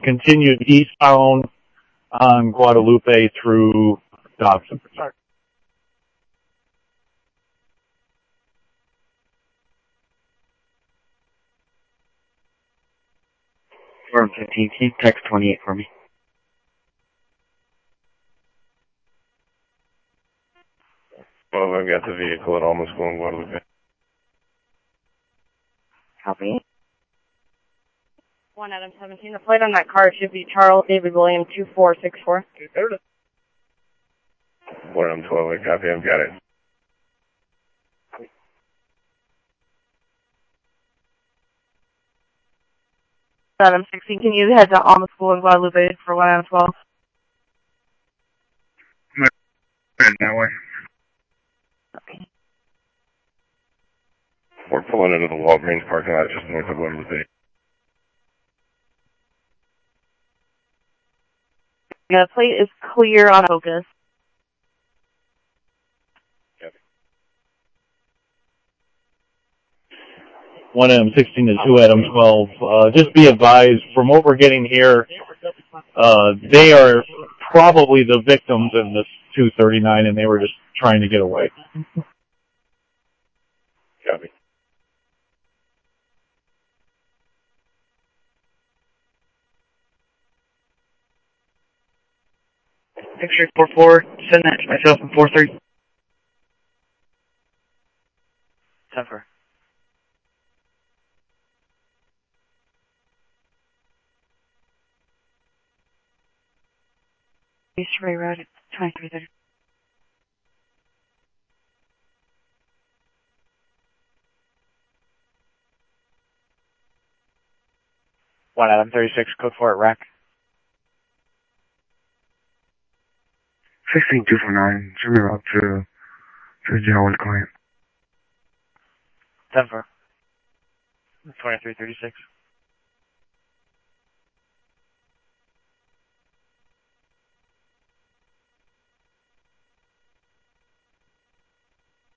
continued eastbound on Guadalupe through Dobson. Form 15, can you text 28 for me? Well, I've got the vehicle at Alma School in Guadalupe. Copy. 1 Adam 17. The plate on that car should be Charles David William 2464. 1 Adam 12, I copy, I've got it. Adam 16. Can you head to Alma School in Guadalupe for 1 Adam 12? That way. Okay. We're pulling into the Walgreens parking lot just north of Guadalupe. The plate is clear on focus. Yep. 1 Adam 16 to 2 Adam 12. Just be advised, from what we're getting here, they are probably the victims in this 239, and they were just trying to get away. Copy. Picture 44, send that to myself in 43. 10-4. East Ray Road at 2330. One Adam 36, code 4 at rack. 16249, send me out to jail with client. 10-4. 2336.